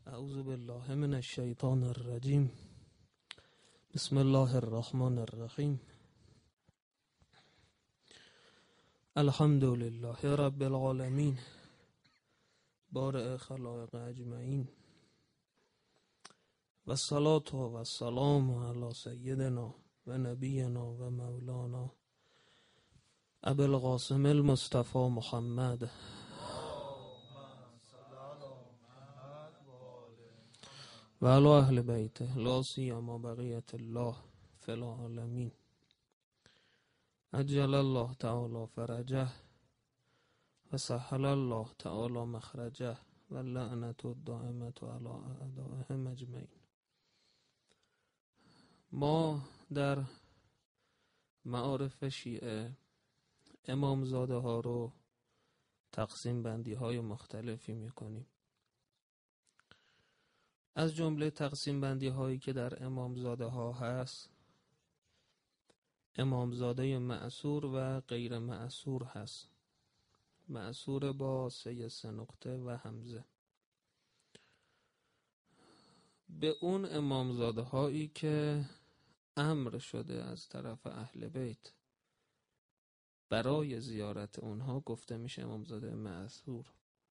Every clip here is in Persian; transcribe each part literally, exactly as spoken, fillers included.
اعوذ بالله من الشیطان الرجیم. بسم الله الرحمن الرحیم. الحمد لله رب العالمین، بارئ خلائق اجمعین، و الصلاة و السلام علی سیدنا و نبینا و مولانا ابی القاسم المصطفى محمد و علی اهل بیته لا سیما بقیة الله فی العالمین. عجل الله تعالی فرجه و سهل الله تعالی مخرجه و لعنت الدائمة علی اعدائهم اجمعین. ما در معارف شیعه امامزاده ها رو تقسیم بندی های مختلفی میکنیم. از جمله تقسیم بندی هایی که در امامزاده ها هست، امامزاده معصور و غیر معصور هست. معصور با سه سه نقطه و همزه. به اون امامزاده هایی که امر شده از طرف اهل بیت برای زیارت اونها گفته میشه امامزاده معصور.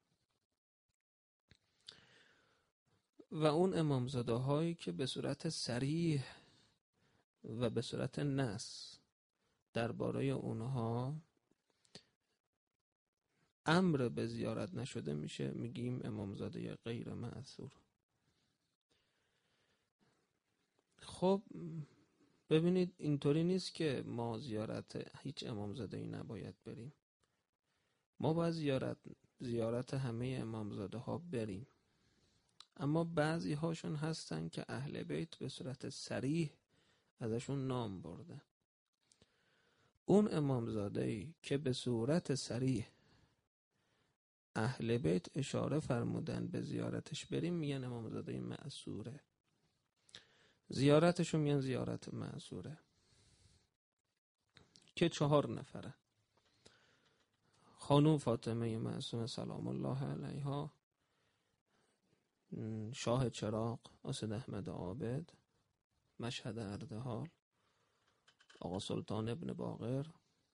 و اون امامزاده هایی که به صورت صریح و به صورت نص درباره اونها امر به زیارت نشده میشه میگیم امامزاده غیر معصور. خب ببینید، اینطوری نیست که ما زیارت هیچ امامزاده ای نباید بریم. ما باید زیارت زیارت همه امامزاده ها بریم، اما بعضی هاشون هستن که اهل بیت به صورت صریح ازشون نام برده. اون امامزاده‌ای که به صورت صریح اهل بیت اشاره فرمودن به زیارتش بریم میگن امامزاده معصوره. زیارتشون میگن زیارت معصوره که چهار نفره: خانوم فاطمه معصومه سلام الله علیها، شاه چراغ اسد احمد عابد، مشهد اردحال آقا سلطان ابن باقر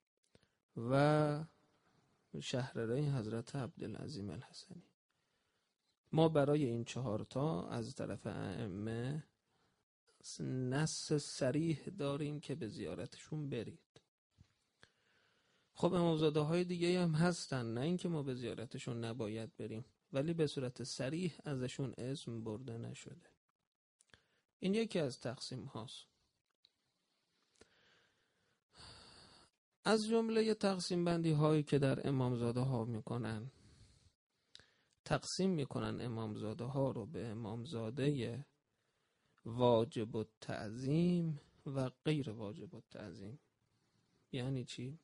و شهرره حضرت عبدالعظیم الحسنی. ما برای این چهارتا از طرف ائمه نص صریح داریم که به زیارتشون برید. خب امامزاده های دیگه هم هستن، نه اینکه ما به زیارتشون نباید بریم، ولی به صورت صریح ازشون اسم برده نشده. این یکی از تقسیم هاست. از جمله تقسیم بندی هایی که در امامزاده ها میکنن، تقسیم میکنن امامزاده ها رو به امامزاده واجب التعظیم و غیر واجب التعظیم. یعنی چی؟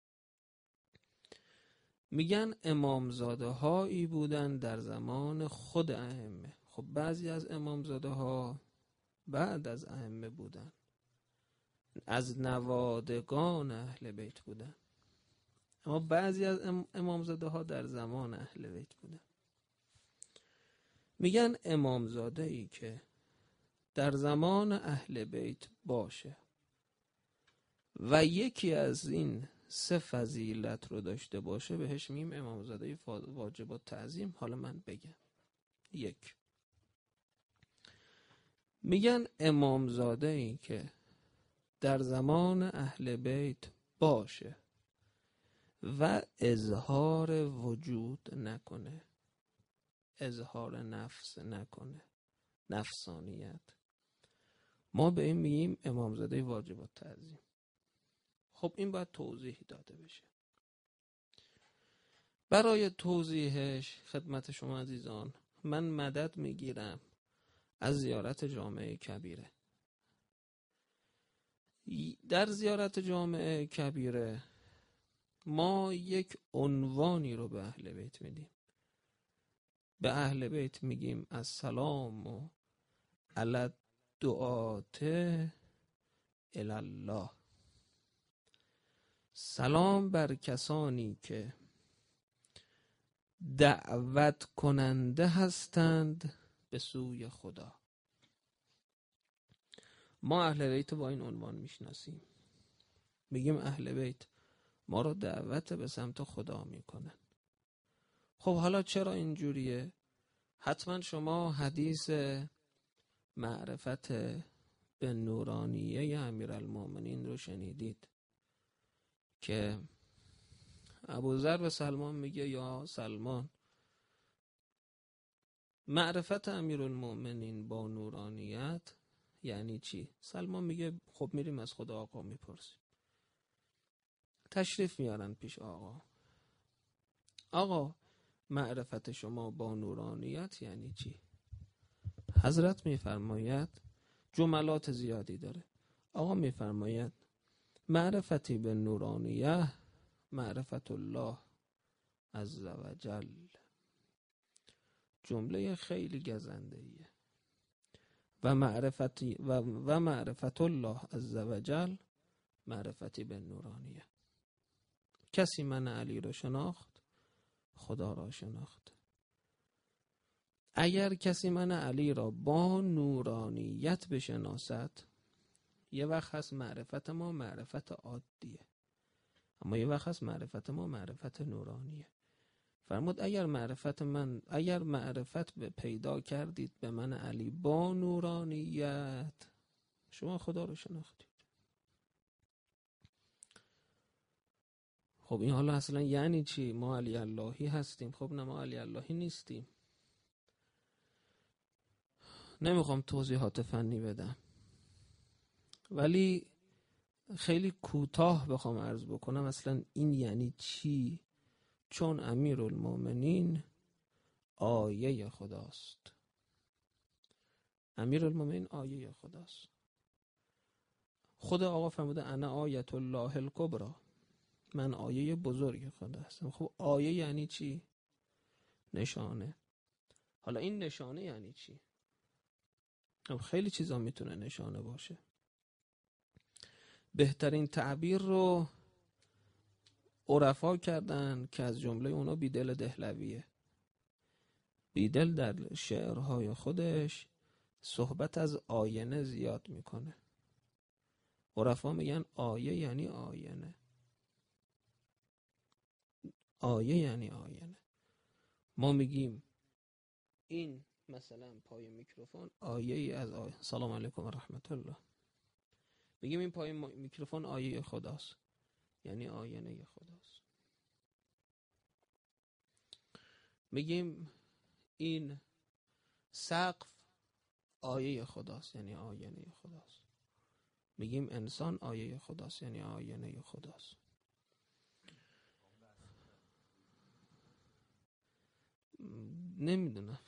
میگن امامزاده هایی بودن در زمان خود ائمه. خب بعضی از امامزاده ها بعد از ائمه بودن، از نوادگان اهل بیت بودن، اما بعضی از امامزاده ها در زمان اهل بیت بودن. میگن امامزاده ای که در زمان اهل بیت باشه و یکی از این سه فضیلت رو داشته باشه بهش میگیم امامزاده واجب التعظیم. حالا من بگم. یک، میگن امامزاده ای که در زمان اهل بیت باشه و اظهار وجود نکنه، اظهار نفس نکنه، نفسانیت، ما به این میگیم امامزاده واجب التعظیم. خب این باید توضیح داده بشه. برای توضیحش خدمت شما عزیزان من مدد میگیرم از زیارت جامع کبیره. در زیارت جامع کبیره ما یک عنوانی رو به اهل بیت میدیم. به اهل بیت میگیم السلام و علی دعات الله. سلام بر کسانی که دعوت کننده هستند به سوی خدا. ما اهل بیت با این عنوان میشناسیم، میگیم اهل بیت ما رو دعوت به سمت خدا میکنن. خب حالا چرا اینجوریه؟ حتما شما حدیث معرفت به نورانیه امیرالمومنین رو شنیدید که ابوذر به سلمان میگه یا سلمان، معرفت امیرالمومنین با نورانیت یعنی چی؟ سلمان میگه خب میریم از خدا آقا میپرسیم. تشریف میارن پیش آقا. آقا معرفت شما با نورانیت یعنی چی؟ حضرت میفرماید، جملات زیادی داره. آقا میفرماید معرفتی به نورانیه معرفت الله عز و جل. جمله خیلی گزنده ایه. و معرفتی و, و معرفت الله عز و جل معرفتی به نورانیه. کسی من علی را شناخت، خدا را شناخت. اگر کسی من علی را با نورانیت بشناسد، یه وقت هست معرفت ما معرفت عادیه، اما یه وقت هست معرفت ما معرفت نورانیه. فرمود اگر معرفت من اگر معرفت به پیدا کردید به من علی با نورانیت، شما خدا رو شناختید. خب این حالا اصلا یعنی چی؟ ما علی اللهی هستیم؟ خب نه، ما علی اللهی نیستیم. نمیخوام توضیحات فنی بدم، ولی خیلی کوتاه بخوام عرض بکنم اصلا این یعنی چی. چون امیرالمومنین آیه خداست. امیرالمومنین آیه خداست. خود آقا فرموده انا آیت الله الکبری، من آیه بزرگ خدا هستم. خب آیه یعنی چی؟ نشانه. حالا این نشانه یعنی چی؟ خب خیلی چیزا میتونه نشانه باشه. بهترین تعبیر رو عرفا کردن که از جمله اونا بیدل دهلویه. بیدل در شعرهای خودش صحبت از آینه زیاد میکنه. عرفا میگن آیه یعنی آینه. آیه یعنی آینه. ما میگیم این مثلا پای میکروفون آیه ای از آیه. سلام علیکم و رحمت الله. میگیم این پای میکروفون آیه خداست، یعنی آینه خداست. میگیم این سقف آیه خداست، یعنی آینه خداست. میگیم انسان آیه خداست، یعنی آینه خداست. نمیدونم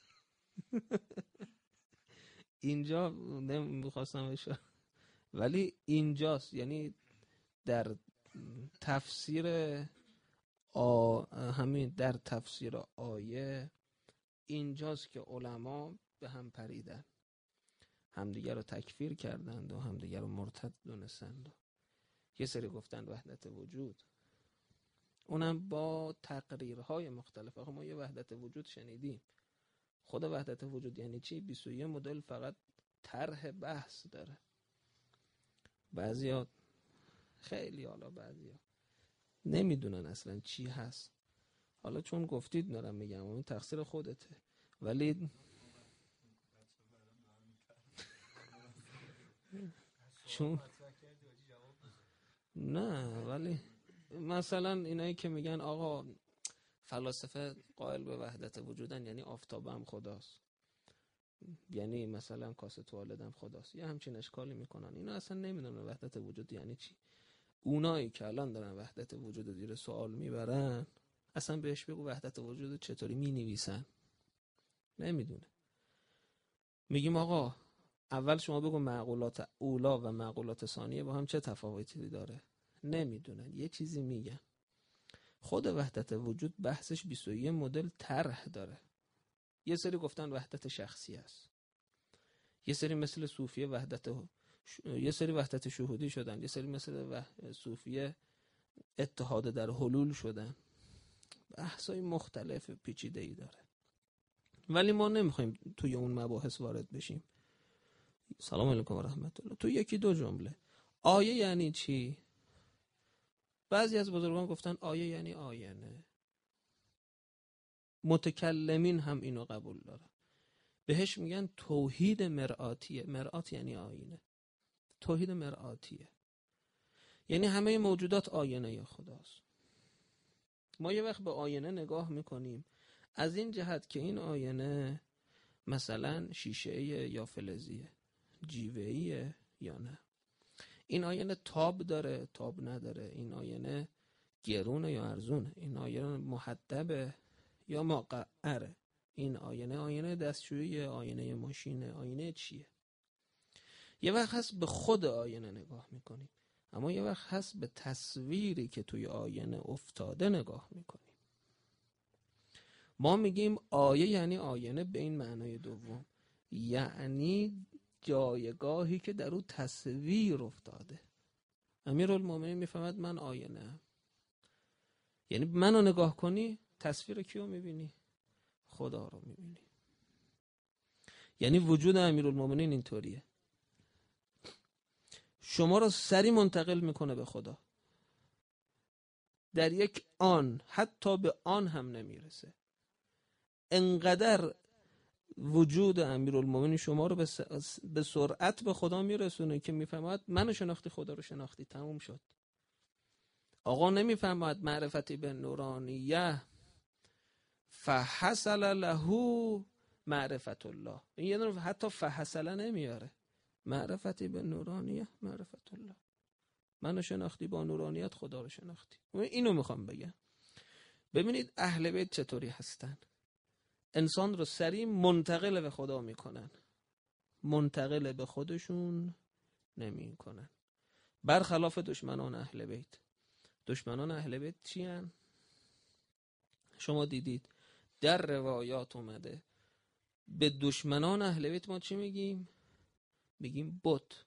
اینجا نمیخواستم بشه، ولی اینجاست. یعنی در تفسیر آ... همین در تفسیر آیه اینجاست که علما به هم پریدن، همدیگر رو تکفیر کردند و همدیگر رو مرتد دونستند. یه سری گفتن وحدت وجود، اونم با تقریرهای مختلف. آخه ما یه وحدت وجود شنیدیم. خود وحدت وجود یعنی چی؟ بیست و یک مدل فقط طرح بحث داره. بعضیا خیلی حالا بعضیا نمیدونن اصلا چی هست. حالا چون گفتید نرم میگم، اون تقصیر خودته. ولی چون نه، ولی مثلا اینایی که میگن آقا فلاسفه قائل به وحدت وجودن، یعنی آفتاب هم خداست، یعنی مثلا کاسه توالد هم خداست، یه همچین اشکالی میکنن. اینا اصلا نمیدونن وحدت وجود یعنی چی. اونایی که الان دارن وحدت وجود زیر سوال میبرن، اصلا بهش بگو وحدت وجود چطوری مینویسن، نمیدونه. میگیم آقا اول شما بگو معقولات اولا و معقولات ثانیه با هم چه تفاوتی داره. نمیدونن، یه چیزی میگن. خود وحدت وجود بحثش بیست و یک مدل طرح داره. یه سری گفتن وحدت شخصی است، یه سری مثل صوفیه وحدت ش... یه سری وحدت شهودی شدن، یه سری مثل وح... صوفیه اتحاد در حلول شدن. بحثای مختلف پیچیده‌ای داره. ولی ما نمیخوایم توی اون مباحث وارد بشیم. سلام علیکم و رحمت الله. تو یکی دو جمله آیه یعنی چی؟ بعضی از بزرگان گفتن آیه یعنی آینه. متکلمین هم اینو قبول دارن. بهش میگن توحید مرآتیه. مرآت یعنی آینه. توحید مرآتیه یعنی همه موجودات آینه خداست. ما یه وقت به آینه نگاه میکنیم از این جهت که این آینه مثلا شیشه‌ایه یا فلزیه، جیوه‌ایه یا نه، این آینه تاب داره تاب نداره، این آینه گرونه یا ارزونه، این آینه محدبه یا مقعره، این آینه آینه دستشویی، آینه ماشینه، آینه چیه. یه وقت هست به خود آینه نگاه میکنیم، اما یه وقت هست به تصویری که توی آینه افتاده نگاه میکنیم. ما میگیم آیه یعنی آینه به این معنای دوم، یعنی جایگاهی که در اون تصویر افتاده. امیرالمومنین میفهمد من آینه ام. یعنی منو نگاه کنی تصویر کیو میبینی؟ خدا رو میبینی. یعنی وجود امیرالمومنین اینطوریه، شما رو سری منتقل میکنه به خدا. در یک آن، حتی به آن هم نمیرسه. انقدر وجود امیرالمومنین شما رو به سرعت به خدا میرسونه که میفهمد منو شناختی خدا رو شناختی، تموم شد. آقا نمیفهمد معرفتی به نورانیه فحصل له معرفت الله. این یه دونه حتی فحصل نمیاره. معرفتی به نورانیه معرفت الله، منو شناختی با نورانیت خدا رو شناختی. اینو میخوام بگم. ببینید اهل بیت چطوری هستن. انسان رو سریع منتقل به خدا میکنن، منتقل به خودشون نمی کنن. برخلاف دشمنان اهل بیت. دشمنان اهل بیت چی هن؟ شما دیدید در روایات اومده به دشمنان اهل بیت ما چی میگیم؟ میگیم بت.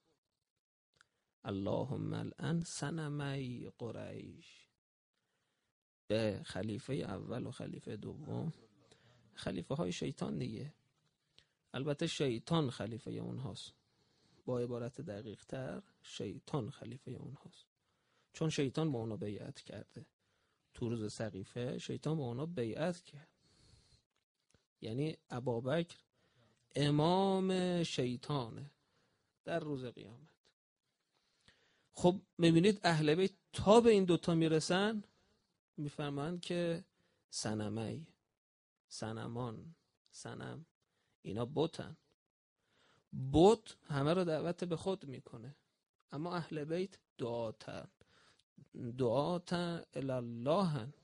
اللهم الان صنمی قریش. به خلیفه اول و خلیفه دوم، خلیفه های شیطان دیگه. البته شیطان خلیفه اونهاست، با عبارت دقیق تر شیطان خلیفه اونهاست، چون شیطان با اونا بیعت کرده. تو روز سقیفه شیطان با اونا بیعت کرد. یعنی ابابکر امام شیطانه در روز قیامت. خب میبینید اهل بیت تا به این دوتا میرسن میفرمایند که صنمی، صنمان، صنم، اینا بتن. بت همه رو دعوت به خود میکنه، اما اهل بیت دعاتن دعاتن الالله،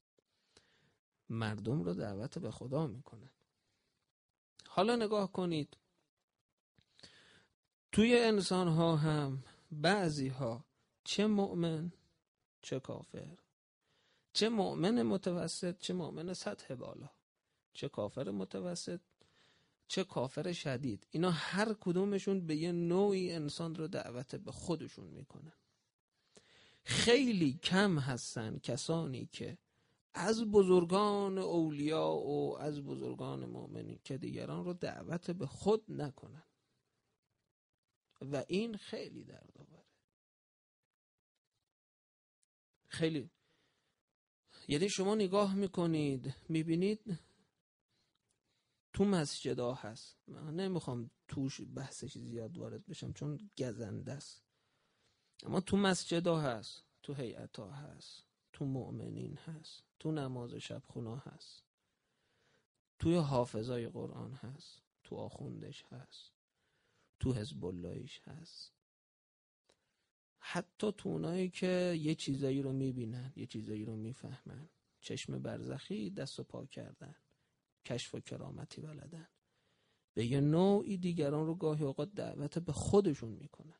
مردم رو دعوت به خدا میکنن. حالا نگاه کنید توی انسان ها هم بعضی ها چه مؤمن چه کافر، چه مؤمن متوسط چه مؤمن سطح بالا، چه کافر متوسط چه کافر شدید، اینا هر کدومشون به یه نوعی انسان رو دعوت به خودشون میکنن. خیلی کم هستن کسانی که از بزرگان اولیاء و از بزرگان مؤمنین که دیگران رو دعوت به خود نکنن و این خیلی دردآوره. خیلی، یعنی شما نگاه میکنید میبینید تو مسجدها هست، من نمیخوام توش بحثش زیاد وارد بشم چون گزنده است، اما تو مسجدها هست، تو هیئت‌ها هست، تو مؤمنین هست، تو نماز شب خونا هست، توی حافظای قرآن هست، تو آخوندش هست، تو حزب اللهیش هست، حتی تو اونایی که یه چیزایی رو میبینن یه چیزایی رو میفهمن، چشم برزخی دست و پا کردن، کشف و کرامتی بلدن، به یه نوعی دیگران رو گاهی اوقات دعوت به خودشون میکنن،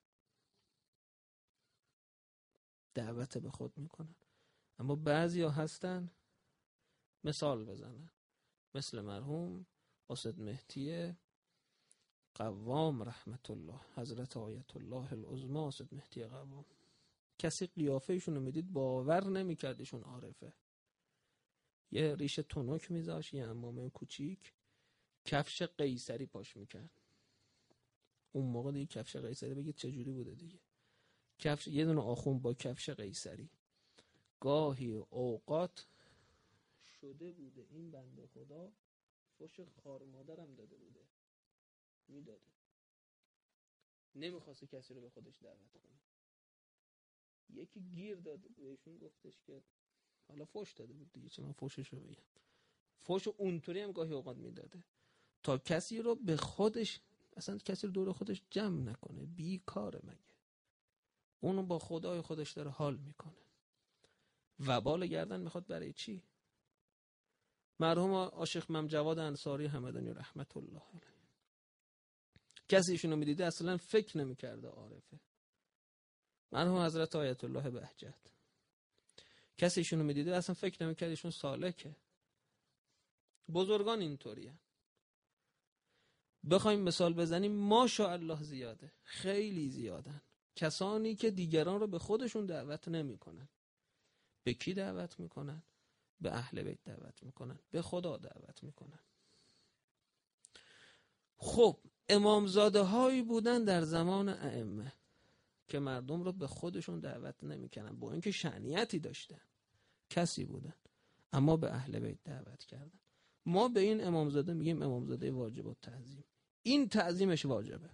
دعوت به خود میکنن. اما بعضی ها هستن، مثال بزنن، مثل مرحوم اسد مهدی قوام رحمت الله، حضرت آیت الله العظمی اسد مهدی قوام. کسی قیافه ایشون رو میدید باور نمیکرد ایشون عارفه. یه ریشه تونک میذاشت، یه عمامه کوچیک، کفش قیصری پاش میکرد. اون موقع دیگه کفش قیصری بگید چجوری بوده دیگه. کفش یه دونه آخوند با کفش قیصری. گاهی اوقات شده بوده این بنده خدا فوش خار مادرم داده بوده، میداده، نمیخواسته کسی رو به خودش دعوت کنه. یکی گیر داده بهشون گفتش که حالا فوش داده بود دیگه، چه من فوشش رو بگم، فوش اونطوری هم گاهی اوقات میداده تا کسی رو به خودش، اصلا کسی رو دور خودش جمع نکنه. بیکاره مگه؟ اونو با خدای خودش داره حال میکنه. وبال گردن میخواد برای چی؟ مرحوم عاشق مم جواد انصاری همدانی رحمت الله علیه، کسی ایشونو میدیده اصلا فکر نمیکرده عارفه. مرحوم حضرت آیت الله بهجت، کسی ایشونو میدیده اصلا فکر نمیکرد ایشون سالکه. بزرگان اینطوریه. بخوایم مثال بزنیم ماشاءالله زیاده، خیلی زیادن کسانی که دیگران رو به خودشون دعوت نمیکنن. به کی دعوت میکنن؟ به اهل بیت دعوت میکنن، به خدا دعوت میکنن. خب امامزاده هایی بودن در زمان ائمه که مردم رو به خودشون دعوت نمیکنن، با اینکه شأنیتی داشتن، کسی بودن، اما به اهل بیت دعوت کردن. ما به این امامزاده میگیم امامزاده واجب التعظیم. این تعظیمش واجبه.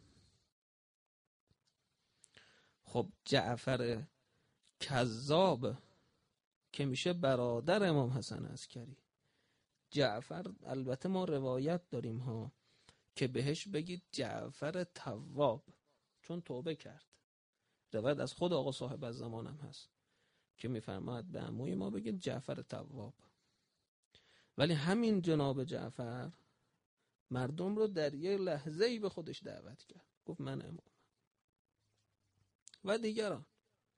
خب جعفر کذاب که میشه برادر امام حسن عسکری، جعفر البته ما روایت داریم ها که بهش بگید جعفر تواب، چون توبه کرد. روایت از خود آقا صاحب از زمانم هست که میفرماید به عموی ما بگید جعفر تواب. ولی همین جناب جعفر مردم رو در یه لحظه‌ای به خودش دعوت کرد، گفت من امام و دیگران.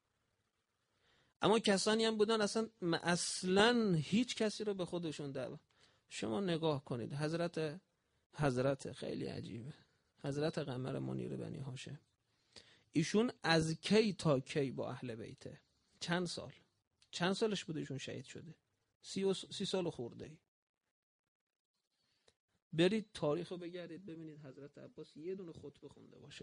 اما کسانی هم بودن اصلا اصلا هیچ کسی رو به خودشون دعوت. شما نگاه کنید حضرت حضرت خیلی عجیبه، حضرت قمر منیر بنی هاشم، ایشون از کی تا کی با اهل بیته؟ چند سال چند سالش بوده ایشون شهید شده؟ سی, و سی سال خورده ای. برید تاریخ رو بگردید ببینید حضرت عباس یه دونه خطبه خونده باشه.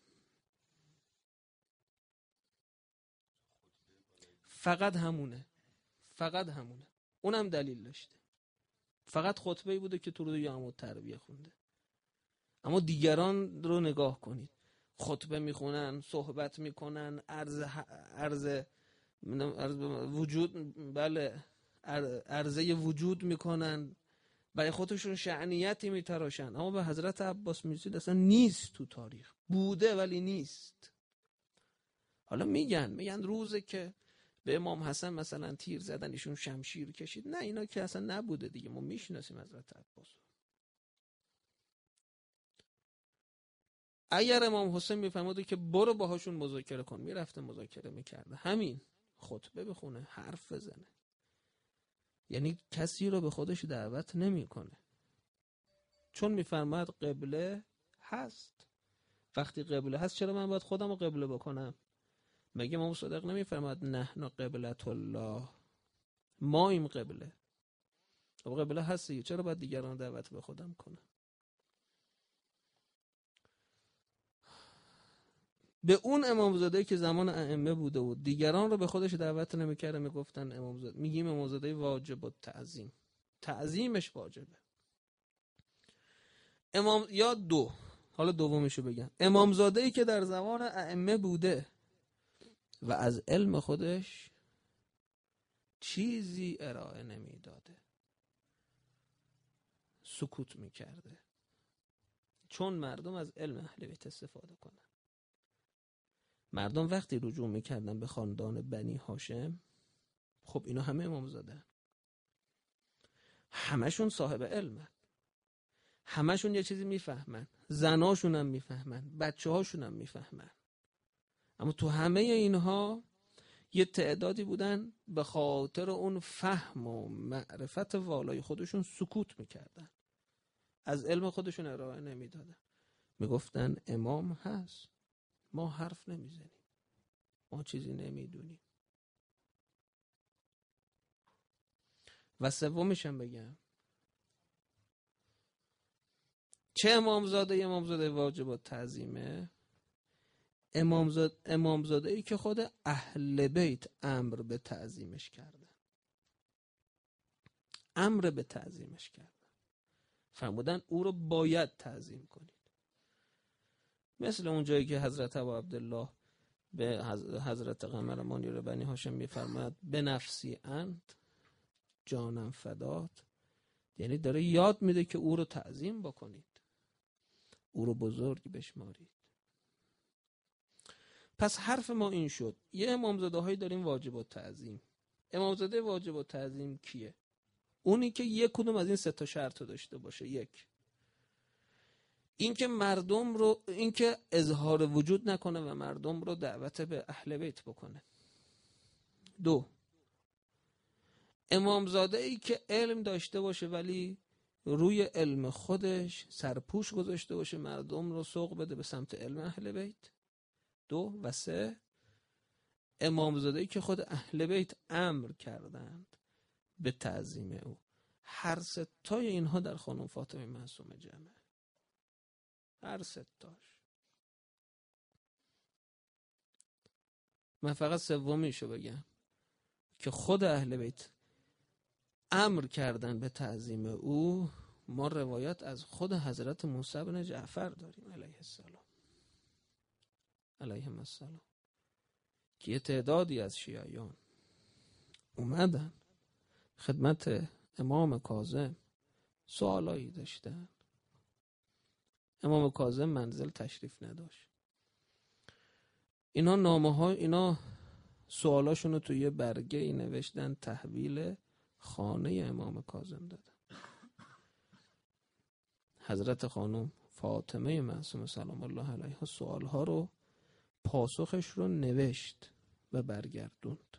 فقط همونه، فقط همونه. اونم دلیل داشته. فقط خطبه‌ای بوده که تو رو یوم الترویه خونده. اما دیگران رو نگاه کنید، خطبه میخونن، صحبت میکنن، عرض عرض عرض وجود، بله عرضه وجود میکنن، برای خودشون شأنیتی میتراشن. اما به حضرت عباس میرسید اصلا نیست تو تاریخ، بوده ولی نیست. حالا میگن میگن روزه که به امام حسن مثلا تیر زدن ایشون شمشیر کشید، نه اینا که اصلا نبوده دیگه. ما میشناسیم حضرت عباس. اگر امام حسین میفهموده که برو باهاشون مذاکره کن، میرفته مذاکره میکرده، همین خطبه بخونه، حرف بزنه. یعنی کسی رو به خودش دعوت نمیکنه، چون میفرماید قبله هست. وقتی قبله هست چرا من باید خودم رو قبله بکنم؟ مگه امام صادق نمیفرماید نحن قبلة الله، ما ایم قبله؟ خب قبله هستی، چرا باید دیگران دعوت به خودم کنم؟ به اون امامزاده که زمان ائمه بوده و دیگران رو به خودش دعوت نمیکرده میگفتن امامزاده، میگیم امامزاده واجب التعظیم، تعظیمش واجبه. امام یا دو، حالا دومیشو بگم، امامزاده‌ای که در زمان ائمه بوده و از علم خودش چیزی ارائه نمیداده، سکوت میکرده، چون مردم از علم اهل بیت استفاده کنن. مردم وقتی رجوع میکردن به خاندان بنی هاشم، خب اینا همه امامزاده، همشون صاحب علمن، همشون یه چیزی میفهمن، زناشون هم میفهمن، بچه هاشون هم میفهمن. اما تو همه اینها یه تعدادی بودن به خاطر اون فهم و معرفت والای خودشون سکوت میکردن، از علم خودشون ارائه نمیدادن، میگفتن امام هست، ما حرف نمیزنیم، ما چیزی نمیدونیم. و سومیشم بگم، چه امامزاده؟ امامزاده واجب التعظیمه امامزاده امامزاده ای که خود اهل بیت امر به تعظیمش کردن، امر به تعظیمش کردن، فرمودن او رو باید تعظیم کنید. مثل اون جایی که حضرت ابو عبدالله به حضرت قمر منیر بنی هاشم میفرماید به نفسی انت جانم فدات، یعنی داره یاد میده که او رو تعظیم بکنید، او رو بزرگ بشمارید. پس حرف ما این شد یه امامزاده هایی داریم واجب التعظیم. امامزاده واجب التعظیم کیه؟ اونی که یک کدوم از این سه تا شرط رو داشته باشه. یک، این که مردم رو، این که اظهار وجود نکنه و مردم رو دعوت به اهل بیت بکنه. دو، امامزاده ای که علم داشته باشه ولی روی علم خودش سرپوش گذاشته باشه، مردم رو سوق بده به سمت علم اهل بیت. دو و سه، امامزاده ای که خود اهل بیت امر کردند به تعظیم او. هر سه تای اینها در خانم فاطمه معصومه جمعه، هر سه تاش. من فقط سومیشو بگم که خود اهل بیت امر کردن به تعظیم او. ما روایت از خود حضرت موسی بن جعفر داریم علیه السلام علیهم السلام که یه تعدادی از شیعیان اومدن خدمت امام کاظم، سوالایی داشتن. امام کاظم منزل تشریف نداشت. اینا نامه ها اینا سوالاشونو توی یه برگه ای نوشتن، تحویل خانه امام کاظم دادن. حضرت خانم فاطمه معصومه سلام الله علیها سوالها رو، پاسخش رو نوشت و برگردوند.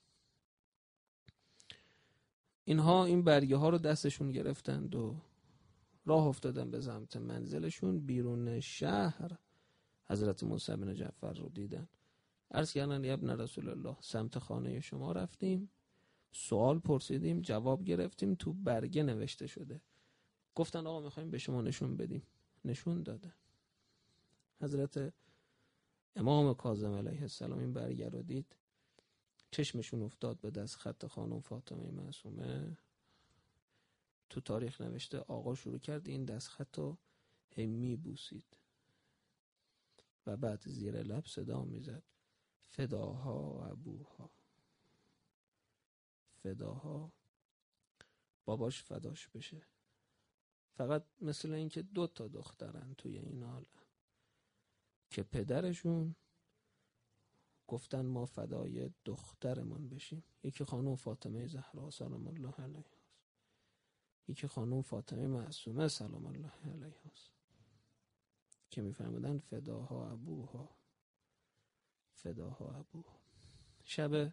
اینها این برگه ها رو دستشون گرفتند و راه افتادن به سمت منزلشون. بیرون شهر حضرت موسی بن جعفر رو دیدن. عرض کردن ابن رسول الله سمت خانه شما رفتیم، سوال پرسیدیم، جواب گرفتیم، تو برگه نوشته شده. گفتن آقا میخوایم به شما نشون بدیم. نشون داده. حضرت امام کاظم علیه السلام این برگه رو دید، چشمشون افتاد به دست خط خانم فاطمه معصومه. تو تاریخ نوشته آقا شروع کرد این دست خط رو هی میبوسید و بعد زیر لب صدا میزد فداها ابوها، فداها باباش فداش بشه. فقط مثل این که دو تا دخترن توی این عالم که پدرشون گفتن ما فدای دخترمون بشیم. یکی خانم فاطمه زهرا سلام الله علیها، یکی خانم فاطمه معصومه سلام الله علیها که میفرمودن فداها ابوها، فداها ابوها. شب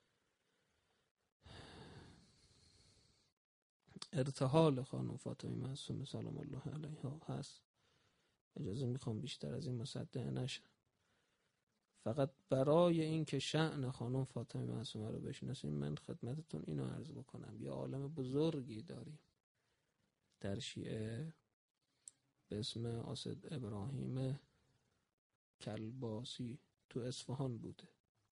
ارتحال خانم فاطمه معصومه سلام الله علیها هست. اجازه میخوام بیشتر از این مصدق نشم، فقط برای این که شأن خانم فاطمه معصومه رو بشناسیم من خدمتتون اینو عرض بکنم. یه عالم بزرگی داریم در شیعه به اسم اسد ابراهیم کلباسی، تو اصفهان بوده.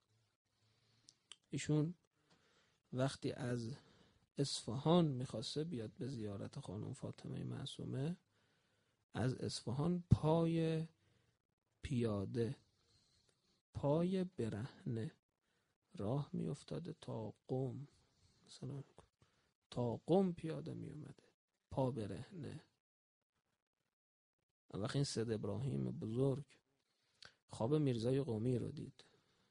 ایشون وقتی از اصفهان میخواسته بیاد به زیارت خانم فاطمه معصومه، از اصفهان پای پیاده، پای برهنه راه میافتاده تا قم، مثلا تا قم پیاده میومده پا برهنه. وقتی این سید ابراهیم بزرگ خواب میرزای قمی رو دید،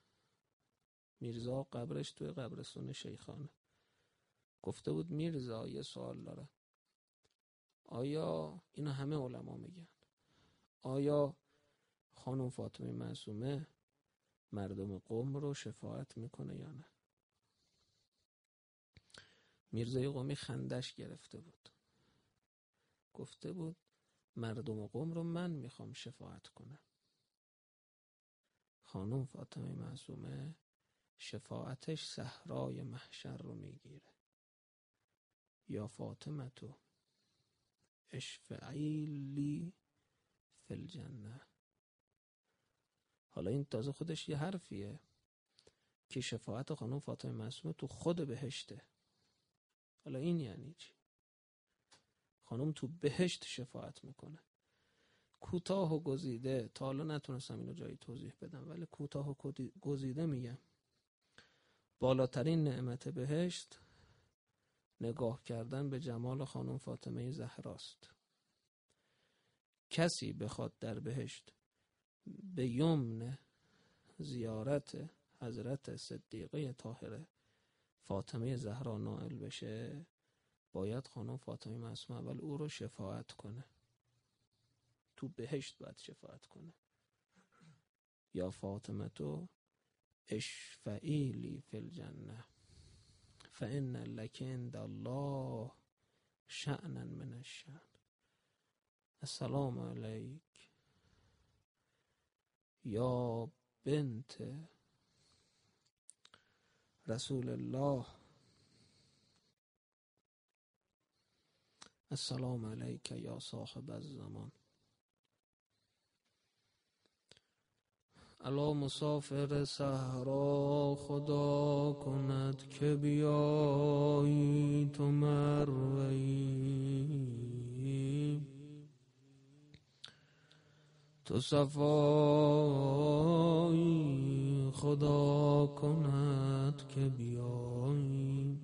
میرزا قبرش توی قبرستون شیخانه، گفته بود میرزا یه سوال داره، آیا اینو همه علما میگن، آیا خانم فاطمه معصومه مردم قم رو شفاعت میکنه یا نه؟ میرزای قمی خندش گرفته بود، گفته بود مردم قم رو من میخوام شفاعت کنم، خانم فاطمه معصومه شفاعتش صحرای محشر رو میگیره. یا فاطمه تو اشفعی لی فی الجنه. حالا این تازه خودش یه حرفیه که شفاعت خانم فاطمه معصومه تو خود بهشته. حالا این یعنی چی؟ خانم تو بهشت شفاعت میکنه. کوتاه و گزیده، تا حالا نتونستم اینو جایی توضیح بدم ولی کوتاه و گزیده میگم بالاترین نعمت بهشت نگاه کردن به جمال خانم فاطمه زهراست. کسی بخواد در بهشت به یمن زیارت حضرت صدیقه طاهره فاطمه زهرا نائل بشه، باید خانم فاطمه معصومه اول او رو شفاعت کنه. تو بهشت باید شفاعت کنه. یا فاطمه تو اشفعی لی فی الجنه فان لک عند الله شأنا من الشأن. السلام علیک یا بنت رسول الله، السلام علیک یا صاحب الزمان. الا مسافر صحرا خدا کند که بیایی تو مروی، تو صفایی خدا کند که بیایی،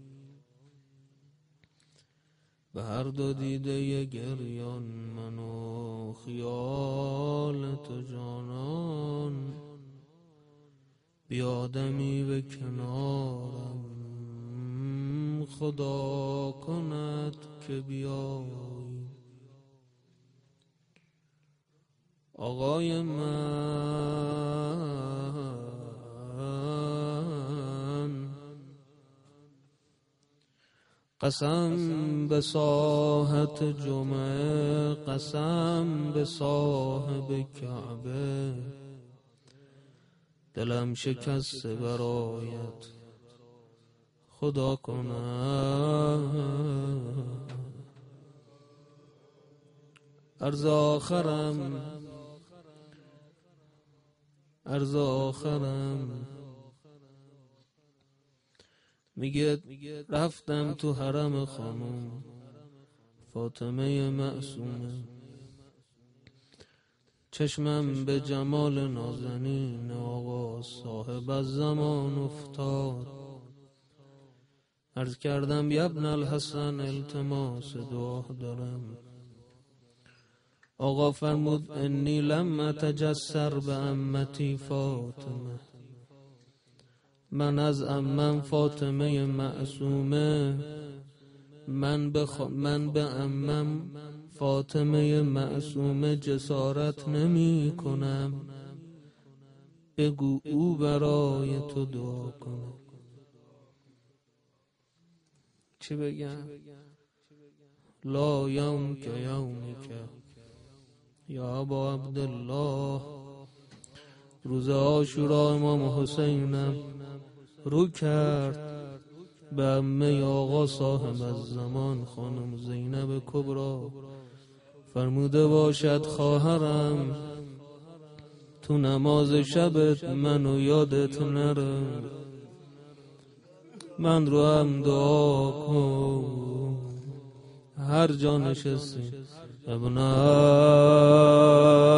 به هر دو دیده گریان من و خیال تو جانان، بیادمی به کنارم خدا کند که بیایی. آقای من قسم به ساحت جمعه، قسم به صاحب کعبه، دلم شکسته برایت خدا کند. عرض آخرم عرض آخرم میگه رفتم تو حرم خانم فاطمه معصومه، چشمم به جمال نازنین آقا صاحب الزمان افتاد. عرض کردم یا ابن الحسن التماس دعا دارم. آقا فرمود انی لم اتجسر به عمتی فاطمه، من از عمم فاطمه معصومه، من به خ... من به عمم فاطمه معصومه جسارت نمی کنم، بگو او برای تو دعا کنه. چی بگم؟ لا یوم که یومی که یا ابا عبدالله، روز عاشورا امام حسینم رو کرد به عمه آقا صاحب الزمان خانم زینب کبرا، فرموده باشد خواهرم تو نماز شبت منو یادت نره، من رو هم دعا کن. هر جا نشستی ابنه